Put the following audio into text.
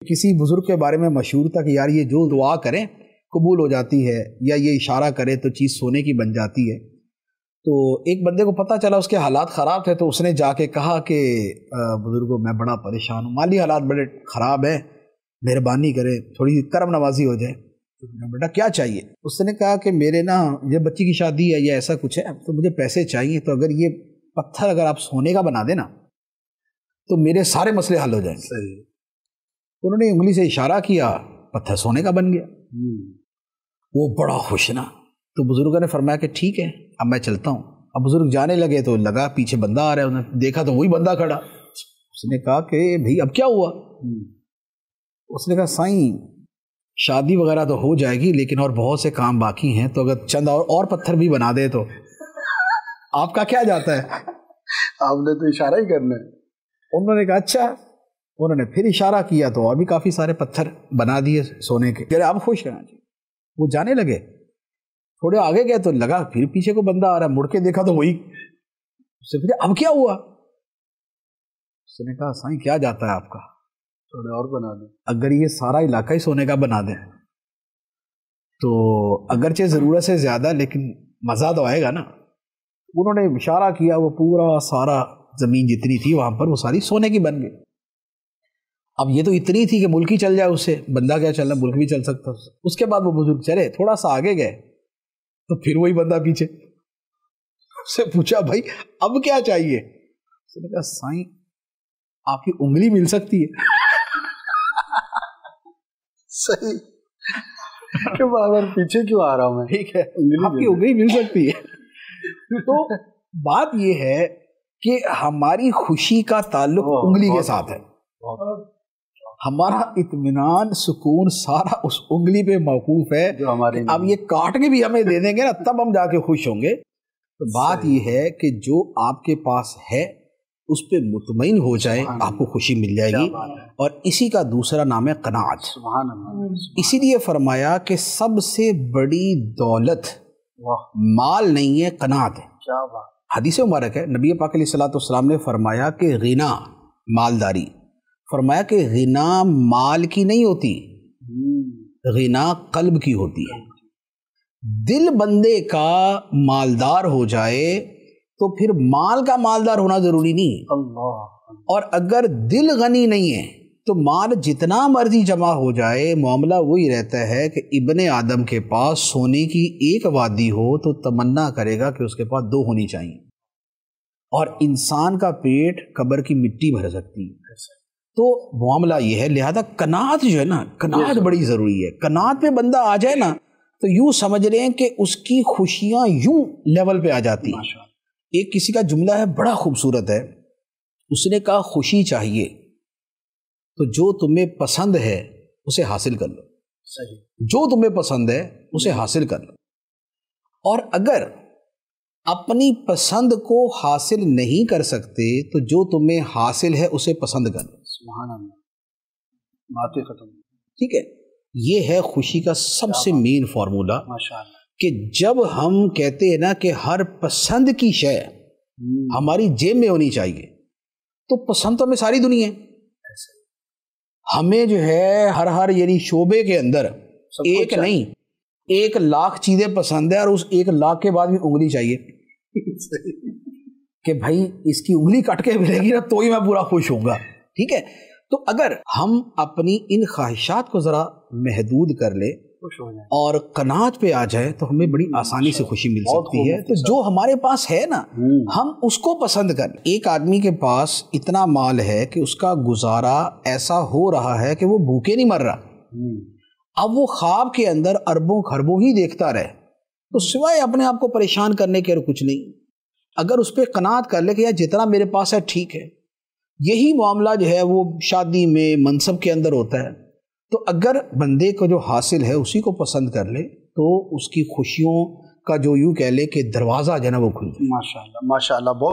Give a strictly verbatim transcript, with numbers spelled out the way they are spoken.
کسی بزرگ کے بارے میں مشہور تھا کہ یار یہ جو دعا کریں قبول ہو جاتی ہے، یا یہ اشارہ کرے تو چیز سونے کی بن جاتی ہے۔ تو ایک بندے کو پتہ چلا اس کے حالات خراب تھے، تو اس نے جا کے کہا کہ بزرگوں میں بڑا پریشان ہوں، مالی حالات بڑے خراب ہیں، مہربانی کریں، تھوڑی کرم نوازی ہو جائے۔ بیٹا کیا چاہیے؟ اس نے کہا کہ میرے نا یہ بچی کی شادی ہے یا ایسا کچھ ہے تو مجھے پیسے چاہیے، تو اگر یہ پتھر اگر آپ سونے کا بنا دیں نا تو میرے سارے مسئلے حل ہو جائیں گے۔ صحیح۔ انہوں نے انگلی سے اشارہ کیا، پتھر سونے کا بن گیا۔ وہ بڑا خوش نا، تو بزرگوں نے فرمایا کہ ٹھیک ہے اب میں چلتا ہوں۔ اب بزرگ جانے لگے تو لگا پیچھے بندہ آ رہا ہے، انہوں نے دیکھا تو وہی بندہ کھڑا۔ اس نے کہا کہ بھئی اب کیا ہوا؟ اس نے کہا سائیں شادی وغیرہ تو ہو جائے گی لیکن اور بہت سے کام باقی ہیں، تو اگر چند اور اور پتھر بھی بنا دے تو آپ کا کیا جاتا ہے؟ آپ نے تو اشارہ ہی کرنا ہے۔ انہوں نے کہا اچھا۔ انہوں نے پھر اشارہ کیا تو اور بھی کافی سارے پتھر بنا دیے سونے کے۔ کہ آپ خوش ہیں جی۔ وہ جانے لگے، تھوڑے آگے گئے تو لگا پھر پیچھے کو بندہ آ رہا ہے، مڑ کے دیکھا تو وہی۔ اس سے پھر اب کیا ہوا؟ اس نے کہا سائیں کیا جاتا ہے آپ کا؟ تھوڑے اور بنا دیں۔ اگر یہ سارا علاقہ ہی سونے کا بنا دیں تو اگرچہ ضرورت سے زیادہ لیکن مزہ تو آئے گا نا۔ انہوں نے اشارہ کیا، وہ پورا سارا زمین جتنی تھی وہاں پر وہ ساری سونے کی بن گئی۔ اب یہ تو اتنی تھی کہ ملک ہی چل جائے اس سے، بندہ کیا چلنا، ملک بھی چل سکتا۔ اس کے بعد وہ بزرگ چلے، تھوڑا سا آگے گئے تو پھر وہی بندہ پیچھے۔ اس سے پوچھا بھائی اب کیا چاہیے؟ اس نے کہا سائیں آپ کی انگلی مل سکتی ہے۔ صحیح کہ بار پیچھے کیوں آ رہا ہوں میں؟ ٹھیک ہے آپ کی انگلی مل سکتی ہے۔ تو بات یہ ہے کہ ہماری خوشی کا تعلق انگلی کے ساتھ ہے، ہمارا اطمینان سکون سارا اس انگلی پہ موقوف ہے۔ جو ہمارے اب یہ کاٹ کے بھی ہمیں دے دیں گے نا تب ہم جا کے خوش ہوں گے۔ تو بات یہ ہے کہ جو آپ کے پاس ہے اس پہ مطمئن ہو جائے، آپ کو خوشی مل جائے گی، اور اسی کا دوسرا نام ہے قناعت۔ سبحان اللہ۔ اسی لیے فرمایا کہ سب سے بڑی دولت مال نہیں ہے، قناعت ہے۔ کیا بات۔ حدیث مبارک ہے، نبی پاک علیہ الصلوۃ والسلام نے فرمایا کہ غنا مالداری، فرمایا کہ غنا مال کی نہیں ہوتی، غنا قلب کی ہوتی ہے۔ دل بندے کا مالدار ہو جائے تو پھر مال کا مالدار ہونا ضروری نہیں۔ اللہ۔ اور اگر دل غنی نہیں ہے تو مال جتنا مرضی جمع ہو جائے معاملہ وہی رہتا ہے کہ ابن آدم کے پاس سونے کی ایک وادی ہو تو تمنا کرے گا کہ اس کے پاس دو ہونی چاہیے، اور انسان کا پیٹ قبر کی مٹی بھر سکتی ہے۔ تو معاملہ یہ ہے، لہذا قناعت جو ہے نا، قناعت بڑی ضروری ہے۔ قناعت پہ بندہ آ جائے نا تو یوں سمجھ رہے ہیں کہ اس کی خوشیاں یوں لیول پہ آ جاتی ہیں۔ ایک کسی کا جملہ ہے بڑا خوبصورت ہے، اس نے کہا خوشی چاہیے تو جو تمہیں پسند ہے اسے حاصل کر لو۔ صحیح۔ جو تمہیں پسند ہے اسے حاصل کر لو، اور اگر اپنی پسند کو حاصل نہیں کر سکتے تو جو تمہیں حاصل ہے اسے پسند کر لو۔ سبحان اللہ، باتیں ختم۔ ٹھیک ہے، یہ ہے خوشی کا سب سے مین فارمولا، ماشاءاللہ، کہ کہ جب ہم کہتے ہیں نا کہ ہر پسند کی شے ہماری جیب میں ہونی چاہیے، تو پسند تو ہمیں ساری دنیا ہے، ہمیں جو ہے ہر ہر یعنی شعبے کے اندر ایک نہیں ایک لاکھ چیزیں پسند ہے، اور اس ایک لاکھ کے بعد بھی انگلی چاہیے کہ بھائی اس کی انگلی کٹ کے ملے گی نا تو ہی میں پورا خوش ہوں گا۔ ٹھیک ہے، تو اگر ہم اپنی ان خواہشات کو ذرا محدود کر لیں اور قناعت پہ آ جائے تو ہمیں بڑی آسانی سے خوشی مل سکتی ہے۔ تو جو ہمارے پاس ہے نا ہم اس کو پسند کریں۔ ایک آدمی کے پاس اتنا مال ہے کہ اس کا گزارا ایسا ہو رہا ہے کہ وہ بھوکے نہیں مر رہا، اب وہ خواب کے اندر اربوں خربوں ہی دیکھتا رہے تو سوائے اپنے آپ کو پریشان کرنے کے اور کچھ نہیں۔ اگر اس پہ قناعت کر لے کہ یار جتنا میرے پاس ہے ٹھیک ہے، یہی معاملہ جو ہے وہ شادی میں منصب کے اندر ہوتا ہے، تو اگر بندے کو جو حاصل ہے اسی کو پسند کر لے تو اس کی خوشیوں کا جو یوں کہہ لے کہ دروازہ جو ہے نا وہ کھل جائے۔ ماشاءاللہ ماشاءاللہ، بہت